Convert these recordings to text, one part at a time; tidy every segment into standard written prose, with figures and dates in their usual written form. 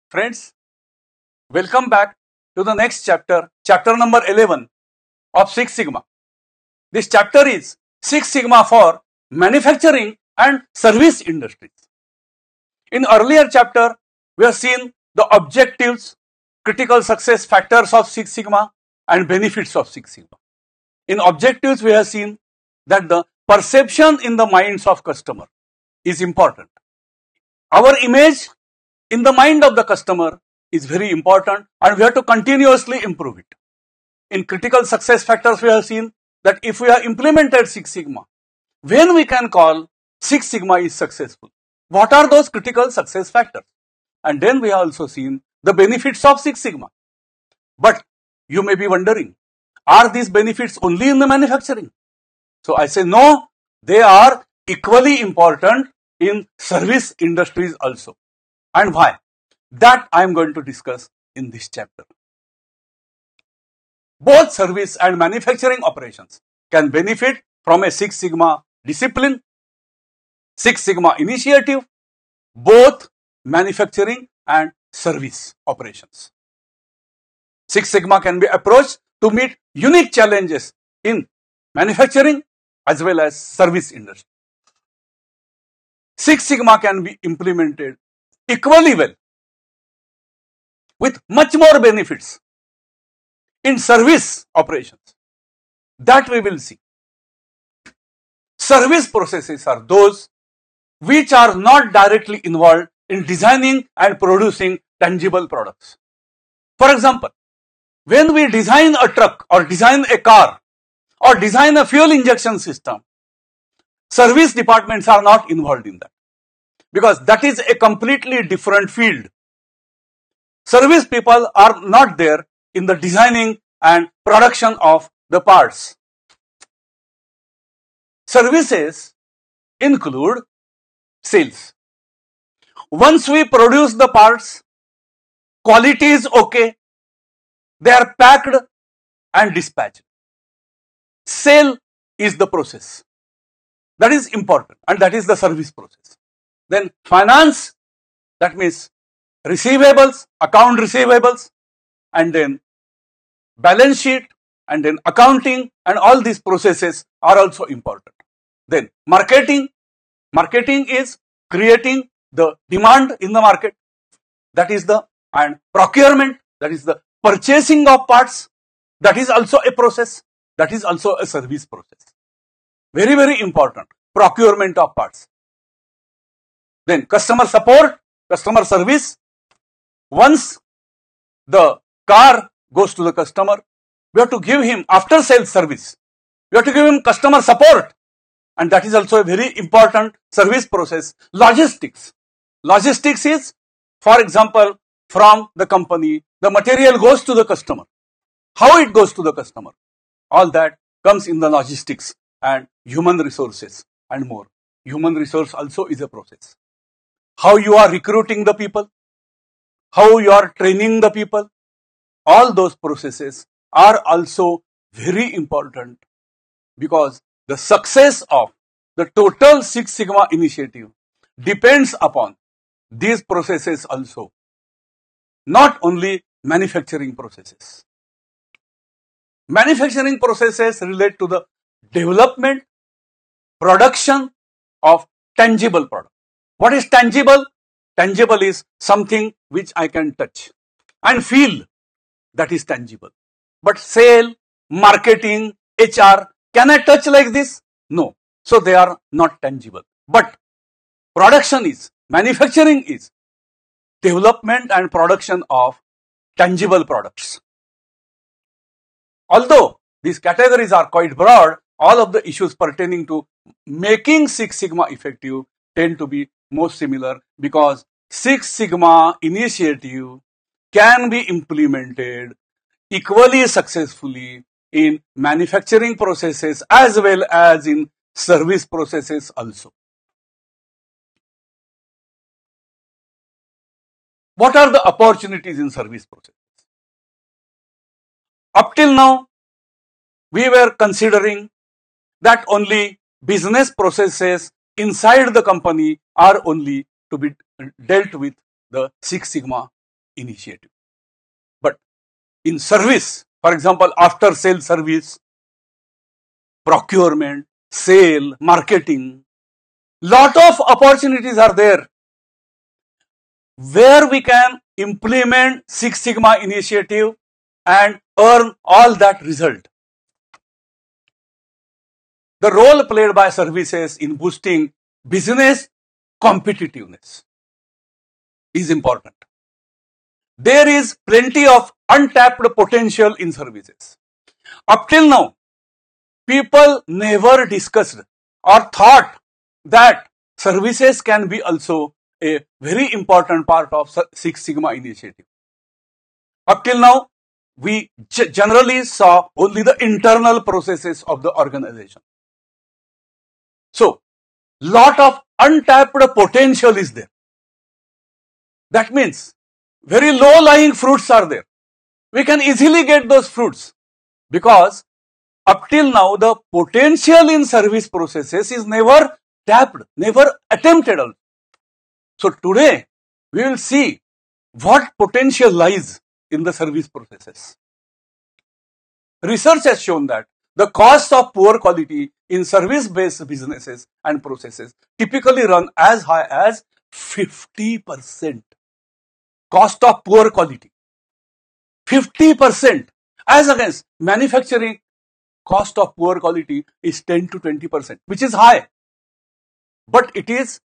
Friends, welcome back to the next chapter, chapter number 11 of Six Sigma. This chapter is Six Sigma for manufacturing and service industries. In earlier chapter, we have seen the objectives, critical success factors of Six Sigma and benefits of Six Sigma. In objectives, we have seen that the perception in the minds of customer is important. Our image in the mind of the customer is very important and we have to continuously improve it. In critical success factors, we have seen that if we have implemented Six Sigma, when we can call Six Sigma is successful. What are those critical success factors? And then we have also seen the benefits of Six Sigma. But you may be wondering, are these benefits only in the manufacturing? So I say no, they are equally important in service industries also. And why? That I am going to discuss in this chapter. Both service and manufacturing operations can benefit from a Six Sigma discipline, Six Sigma initiative, both manufacturing and service operations. Six Sigma can be approached to meet unique challenges in manufacturing as well as service industry. Six Sigma can be implemented equally well with much more benefits in service operations. That we will see. Service processes are those which are not directly involved in designing and producing tangible products. For example, when we design a truck or design a car or design a fuel injection system, service departments are not involved in that because that is a completely different field. Service people are not there in the designing and production of the parts. Services include sales. Once we produce the parts, quality is okay, they are packed and dispatched. Sale is the process. That is important and that is the service process. Then finance, that means receivables, account receivables, and then balance sheet, and then accounting, and all these processes are also important. Then marketing is creating the demand in the market, that is the, and procurement, that is the purchasing of parts, that is also a process, that is also a service process. Very, very important, procurement of parts. Then customer support, customer service. Once the car goes to the customer, we have to give him after sales service. We have to give him customer support. And that is also a very important service process. Logistics. Logistics is, for example, from the company, the material goes to the customer. How it goes to the customer. All that comes in the logistics and human resources and more. Human resource also is a process. How you are recruiting the people, how you are training the people, all those processes are also very important because the success of the total Six Sigma initiative depends upon these processes also, not only manufacturing processes. Manufacturing processes relate to the development, production of tangible product. What is tangible? Tangible is something which I can touch and feel, that is tangible. But sale, marketing, HR, can I touch like this? No. So they are not tangible. But production is, manufacturing is development and production of tangible products. Although these categories are quite broad, all of the issues pertaining to making Six Sigma effective tend to be most similar because Six Sigma initiative can be implemented equally successfully in manufacturing processes as well as in service processes also. What are the opportunities in service processes? Up till now, we were considering that only business processes inside the company are only to be dealt with the Six Sigma initiative. But in service, for example, after sale service, procurement, sale, marketing, lot of opportunities are there where we can implement Six Sigma initiative and earn all that result. The role played by services in boosting business competitiveness is important. There is plenty of untapped potential in services. Up till now, people never discussed or thought that services can be also a very important part of Six Sigma initiative. Up till now, we generally saw only the internal processes of the organization. So, lot of untapped potential is there. That means very low-lying fruits are there. We can easily get those fruits because up till now the potential in service processes is never tapped, never attempted. So today we will see what potential lies in the service processes. Research has shown that the cost of poor quality in service-based businesses and processes typically run as high as 50%. Cost of poor quality. 50% as against manufacturing cost of poor quality is 10 to 20%, which is high. But it is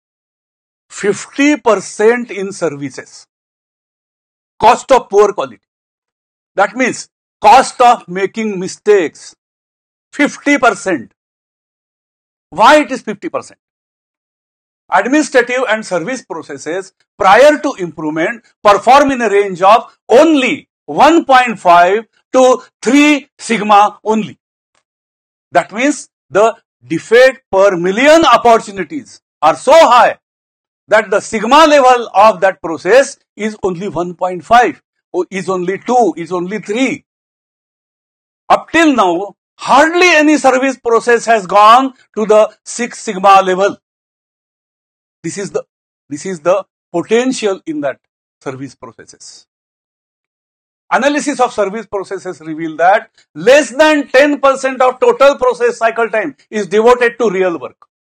50% in services. Cost of poor quality. That means cost of making mistakes. 50%. Why it is 50%? Administrative and service processes prior to improvement perform in a range of only 1.5 to 3 sigma only. That means the defect per million opportunities are so high that the sigma level of that process is only 1.5, is only 2, is only 3. Up till now, hardly any service process has gone to the 6 sigma level. This is the potential in that service processes. Analysis of service processes reveal that less than 10% of total process cycle time is devoted to real work.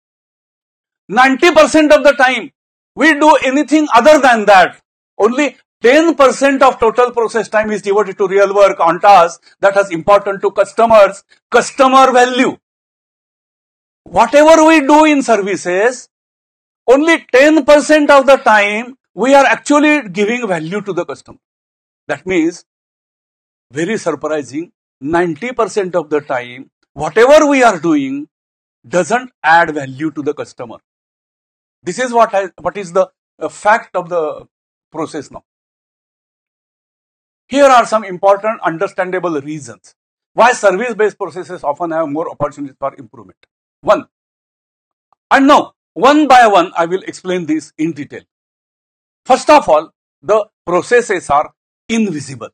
90% of the time we do anything other than that. Only 10% of total process time is devoted to real work on tasks that is important to customers, customer value. Whatever we do in services, only 10% of the time we are actually giving value to the customer. That means, very surprising, 90% of the time, whatever we are doing doesn't add value to the customer. This is what is the fact of the process now. Here are some important understandable reasons why service-based processes often have more opportunities for improvement. One, and now one by one I will explain this in detail. First of all, the processes are invisible.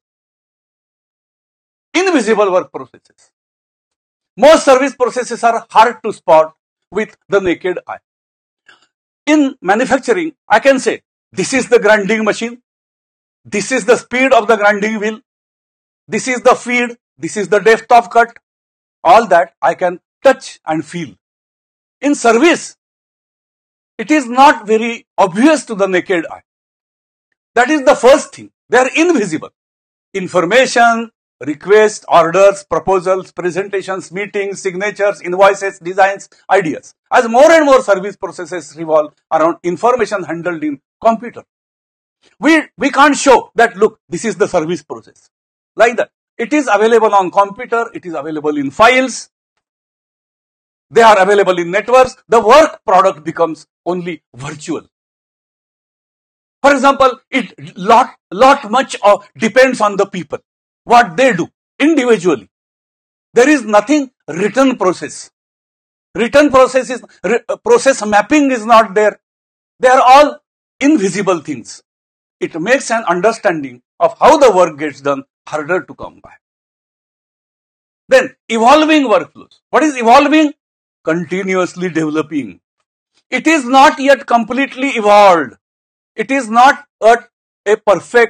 Invisible work processes. Most service processes are hard to spot with the naked eye. In manufacturing, I can say, this is the grinding machine, this is the speed of the grinding wheel, this is the feed, this is the depth of cut, all that I can touch and feel. In service, it is not very obvious to the naked eye. That is the first thing. They are invisible. Information, requests, orders, proposals, presentations, meetings, signatures, invoices, designs, ideas. As more and more service processes revolve around information handled in computer, we can't show that, look, this is the service process. Like that. It is available on computer, it is available in files, they are available in networks. The work product becomes only virtual. For example, it lot much depends on the people, what they do individually. There is nothing written process. Written process is process mapping is not there. They are all invisible things. It makes an understanding of how the work gets done harder to come by. Then evolving workflows. What is evolving? Continuously developing. It is not yet completely evolved. It is not a perfect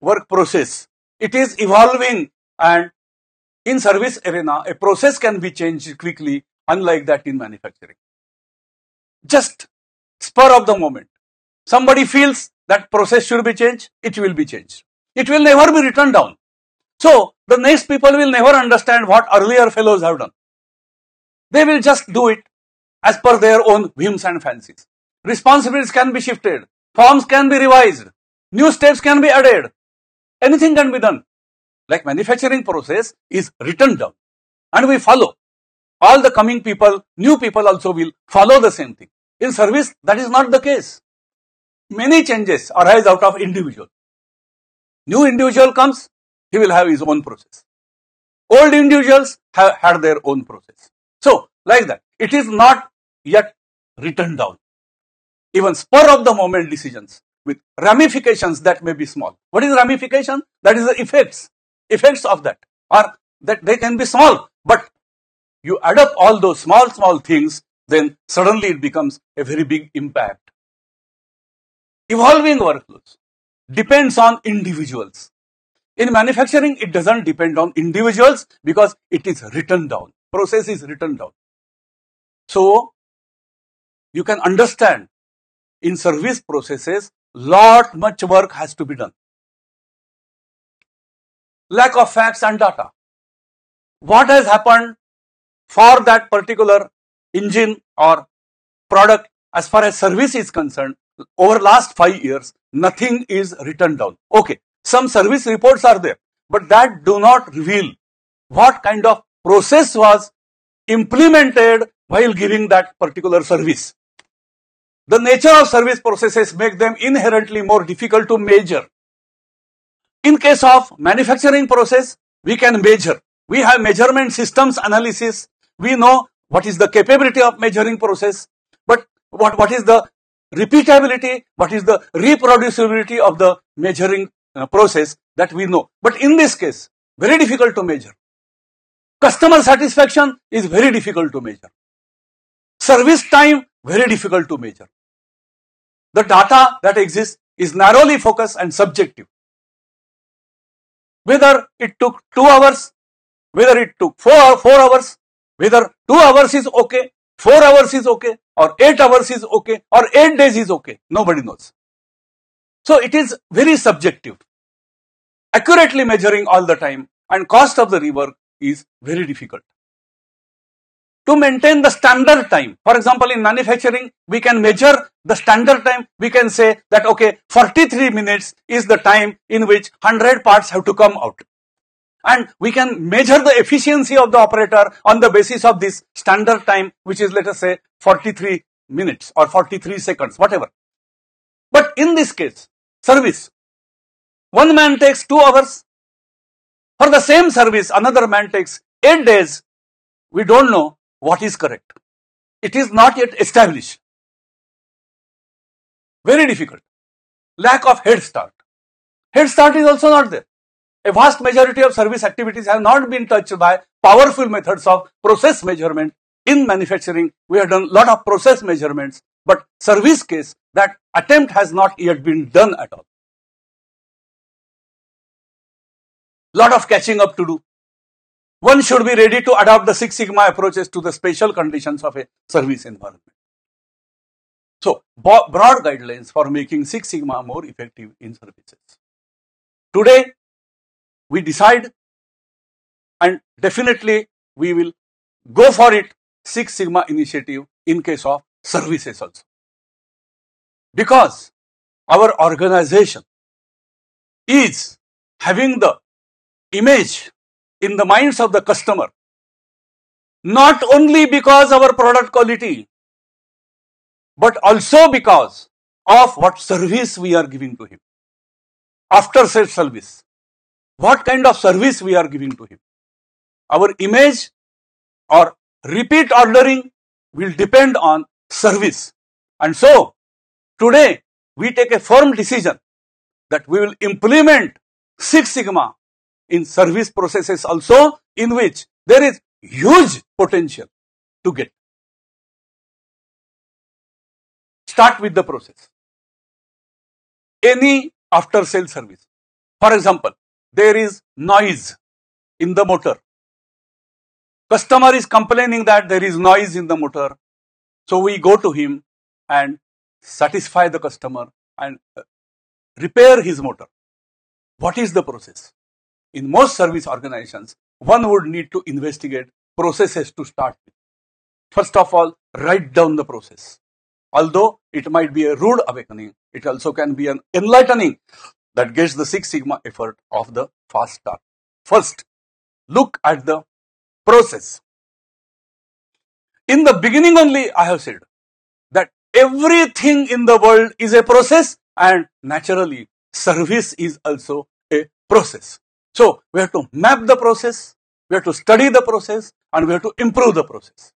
work process. It is evolving, and in service arena, a process can be changed quickly, unlike that in manufacturing. Just spur of the moment. Somebody feels that process should be changed, it will be changed. It will never be written down. So the next people will never understand what earlier fellows have done. They will just do it as per their own whims and fancies. Responsibilities can be shifted, forms can be revised, new steps can be added, anything can be done. Like manufacturing process is written down and we follow. All the coming people, new people also will follow the same thing. In service, that is not the case. Many changes arise out of individual. New individual comes, he will have his own process. Old individuals have had their own process. So, like that, it is not yet written down. Even spur of the moment decisions with ramifications that may be small. What is ramification? That is the effects of that, or that they can be small, but you add up all those small things, then suddenly it becomes a very big impact. Evolving workflows depends on individuals. In manufacturing, it doesn't depend on individuals because it is written down. Process is written down. So, you can understand in service processes, much work has to be done. Lack of facts and data. What has happened for that particular engine or product as far as service is concerned, over last 5 years, nothing is written down. Okay, some service reports are there, but that do not reveal what kind of process was implemented while giving that particular service. The nature of service processes make them inherently more difficult to measure. In case of manufacturing process, we can measure. We have measurement systems analysis. We know what is the capability of measuring process, but what is the repeatability, what is the reproducibility of the measuring process, that we know. But in this case, very difficult to measure. Customer satisfaction is very difficult to measure. Service time, very difficult to measure. The data that exists is narrowly focused and subjective. Whether it took 2 hours, whether it took 4 hours, whether 2 hours is okay, 4 hours is okay, or 8 hours is okay, or 8 days is okay, nobody knows. So it is very subjective. Accurately measuring all the time and cost of the rework is very difficult. To maintain the standard time, for example, in manufacturing, we can measure the standard time. We can say that, okay, 43 minutes is the time in which 100 parts have to come out. And we can measure the efficiency of the operator on the basis of this standard time, which is, let us say, 43 minutes or 43 seconds, whatever. But in this case, service, one man takes 2 hours. For the same service, another man takes 8 days. We don't know what is correct. It is not yet established. Very difficult. Lack of head start. Head start is also not there. A vast majority of service activities have not been touched by powerful methods of process measurement. In manufacturing, we have done a lot of process measurements, but service case, that attempt has not yet been done at all. Lot of catching up to do. One should be ready to adopt the Six Sigma approaches to the special conditions of a service environment. So, broad guidelines for making Six Sigma more effective in services. Today, we decide, and definitely we will go for it, Six Sigma initiative in case of services also. Because our organization is having the image in the minds of the customer, not only because our product quality, but also because of what service we are giving to him. After sales service, what kind of service we are giving to him. Our image or repeat ordering will depend on service. And so, today we take a firm decision that we will implement Six Sigma in service processes also, in which there is huge potential to get. Start with the process. Any after sales service. For example, there is noise in the motor. Customer is complaining that there is noise in the motor. So we go to him and satisfy the customer and repair his motor. What is the process? In most service organizations, one would need to investigate processes to start with. First of all, write down the process. Although it might be a rude awakening, it also can be an enlightening that gets the Six Sigma effort of the fast start. First, look at the process. In the beginning only, I have said that everything in the world is a process, and naturally, service is also a process. So, we have to map the process, we have to study the process, and we have to improve the process.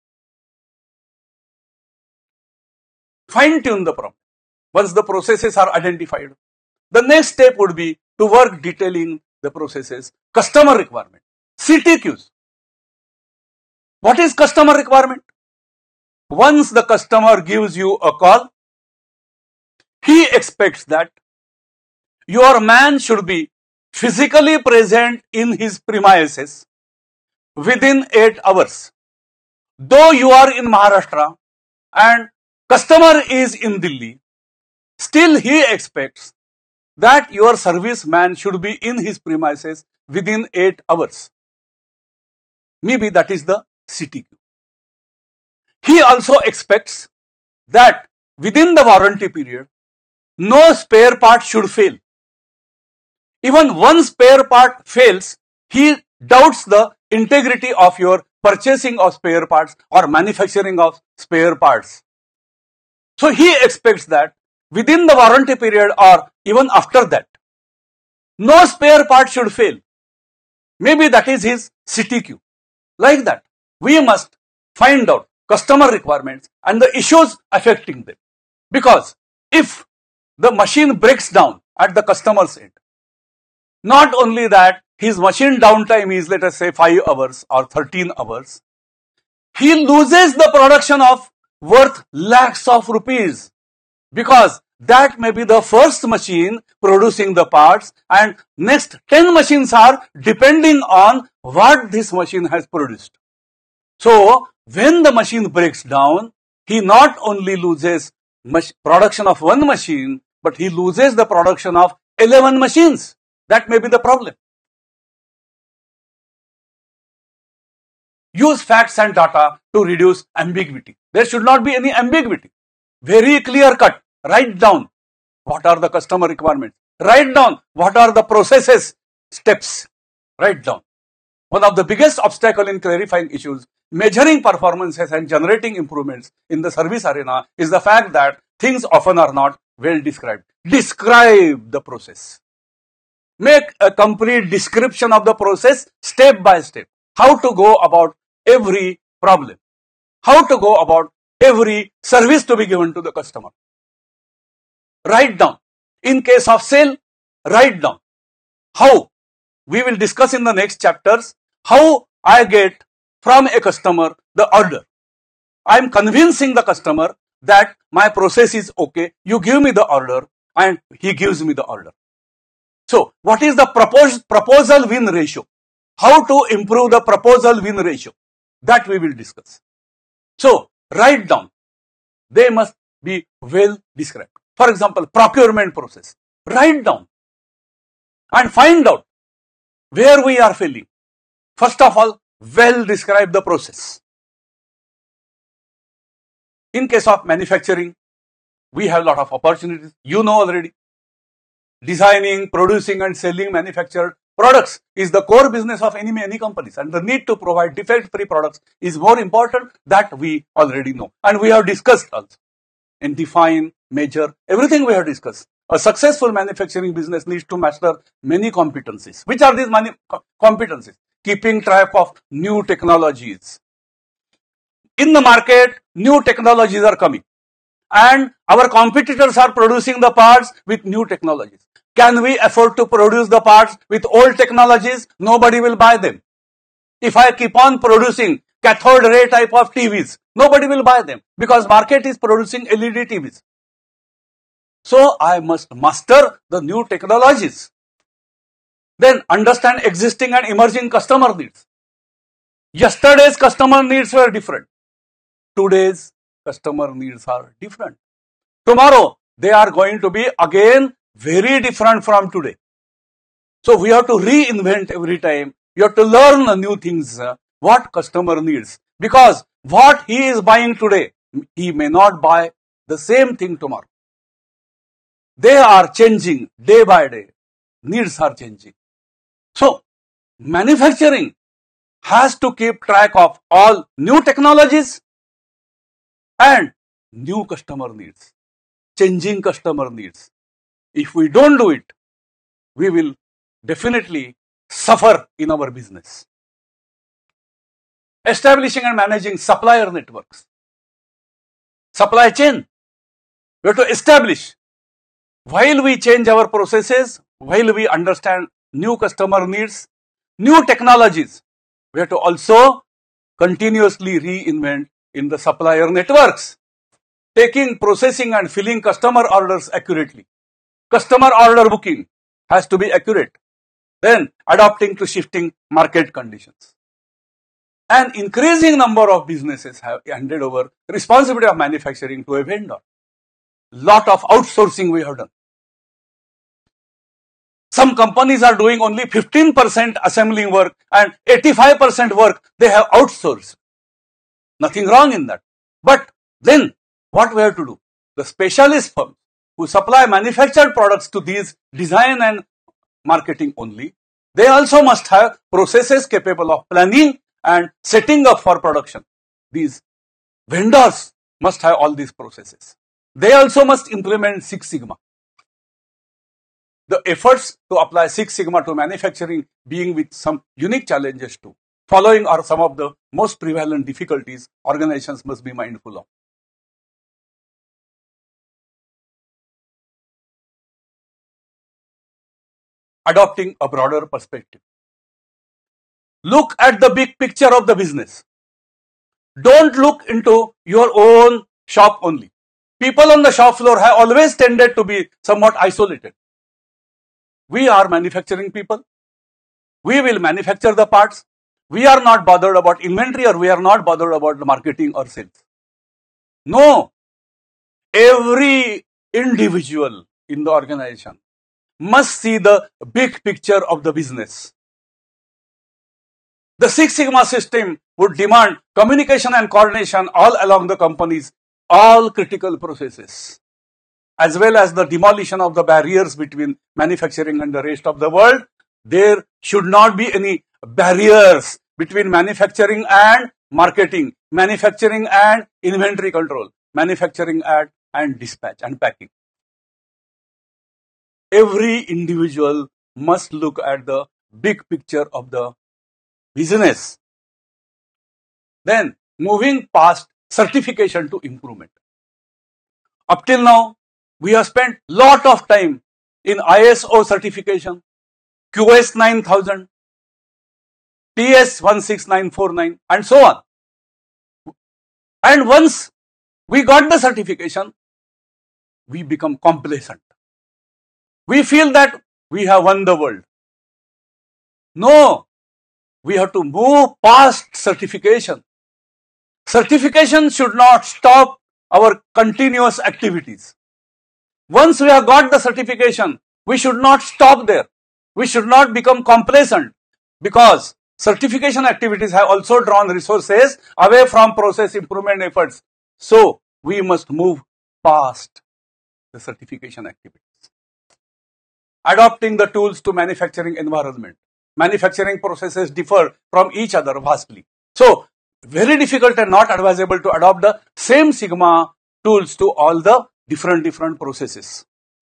Fine-tune the problem. Once the processes are identified, the next step would be to work detailing the processes, customer requirement, CTQs. What is customer requirement? Once the customer gives you a call, he expects that your man should be physically present in his premises within 8 hours. Though you are in Maharashtra and customer is in Delhi, still he expects that your serviceman should be in his premises within 8 hours. Maybe that is the CTQ. He also expects that within the warranty period, no spare part should fail. Even one spare part fails, he doubts the integrity of your purchasing of spare parts or manufacturing of spare parts. So he expects that within the warranty period or even after that, no spare part should fail. Maybe that is his CTQ. Like that, we must find out customer requirements and the issues affecting them. Because if the machine breaks down at the customer's end, not only that his machine downtime is, let us say, 5 hours or 13 hours, he loses the production of worth lakhs of rupees, because that may be the first machine producing the parts and next 10 machines are depending on what this machine has produced. So, when the machine breaks down, he not only loses production of one machine, but he loses the production of 11 machines. That may be the problem. Use facts and data to reduce ambiguity. There should not be any ambiguity. Very clear cut. Write down what are the customer requirements. Write down what are the processes, steps. Write down. One of the biggest obstacles in clarifying issues, measuring performances and generating improvements in the service arena is the fact that things often are not well described. Describe the process. Make a complete description of the process step by step. How to go about every problem. How to go about every service to be given to the customer. Write down. In case of sale, write down. How? We will discuss in the next chapters how I get from a customer the order. I am convincing the customer that my process is okay. You give me the order and he gives me the order. So, what is the proposal win ratio? How to improve the proposal win ratio? That we will discuss. So, write down. They must be well described. For example, procurement process. Write down and find out where we are failing. First of all, well describe the process. In case of manufacturing, we have a lot of opportunities. You know already. Designing, producing and selling manufactured products is the core business of any companies, and the need to provide defect-free products is more important. That we already know, and we have discussed also. And define, measure, everything we have discussed. A successful manufacturing business needs to master many competencies. Which are these competencies? Keeping track of new technologies. In the market, new technologies are coming, and our competitors are producing the parts with new technologies. Can we afford to produce the parts with old technologies? Nobody will buy them. If I keep on producing cathode ray type of TVs, nobody will buy them because market is producing LED TVs. So I must master the new technologies. Then understand existing and emerging customer needs. Yesterday's customer needs were different. Today's customer needs are different. Tomorrow, they are going to be again very different from today. So we have to reinvent every time. You have to learn new things, what customer needs. Because what he is buying today, he may not buy the same thing tomorrow. They are changing day by day. Needs are changing. So, manufacturing has to keep track of all new technologies and new customer needs, changing customer needs. If we don't do it, we will definitely suffer in our business. Establishing and managing supplier networks. Supply chain. We have to establish. While we change our processes, while we understand new customer needs, new technologies, we have to also continuously reinvent in the supplier networks, taking, processing and filling customer orders accurately. Customer order booking has to be accurate. Then adapting to shifting market conditions. An increasing number of businesses have handed over responsibility of manufacturing to a vendor. Lot of outsourcing we have done. Some companies are doing only 15% assembling work and 85% work they have outsourced. Nothing wrong in that. But then what we have to do? The specialist firms who supply manufactured products to these design and marketing only, they also must have processes capable of planning and setting up for production. These vendors must have all these processes. They also must implement Six Sigma. The efforts to apply Six Sigma to manufacturing being with some unique challenges too. Following are some of the most prevalent difficulties organizations must be mindful of. Adopting a broader perspective. Look at the big picture of the business. Don't look into your own shop only. People on the shop floor have always tended to be somewhat isolated. We are manufacturing people. We will manufacture the parts. We are not bothered about inventory or we are not bothered about the marketing or sales. No. Every individual in the organization must see the big picture of the business. The Six Sigma system would demand communication and coordination all along the company's all critical processes, as well as the demolition of the barriers between manufacturing and the rest of the world. There should not be any barriers between manufacturing and marketing, manufacturing and inventory control, manufacturing and dispatch and packing. Every individual must look at the big picture of the business. Then moving past certification to improvement. Up till now, we have spent lot of time in ISO certification, QS 9000, TS 16949 and so on. And once we got the certification, we become complacent. We feel that we have won the world. No, we have to move past certification. Certification should not stop our continuous activities. Once we have got the certification, we should not stop there. We should not become complacent because certification activities have also drawn resources away from process improvement efforts. So we must move past the certification activities. Adopting the tools to manufacturing environment. Manufacturing processes differ from each other vastly. So very difficult and not advisable to adopt the same Sigma tools to all the different processes.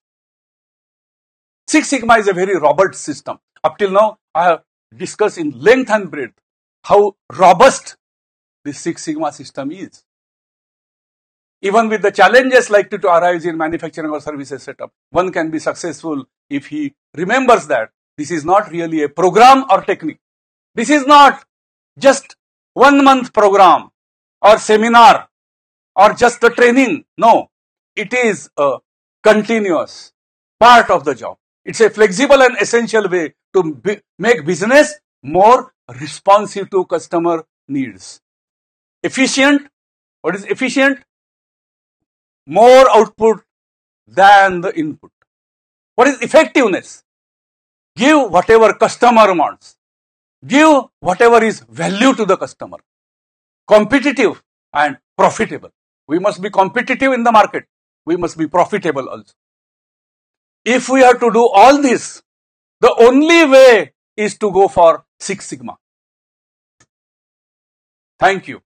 Six Sigma is a very robust system. Up till now, I have discussed in length and breadth how robust this Six Sigma system is. Even with the challenges likely to arise in manufacturing or services setup, one can be successful if he remembers that this is not really a program or technique. This is not just 1 month program or seminar or just a training. No, it is a continuous part of the job. It's a flexible and essential way to make business more responsive to customer needs. Efficient. What is efficient? More output than the input. What is effectiveness? Give whatever customer wants. Give whatever is value to the customer. Competitive and profitable. We must be competitive in the market. We must be profitable also. If we have to do all this, the only way is to go for Six Sigma. Thank you.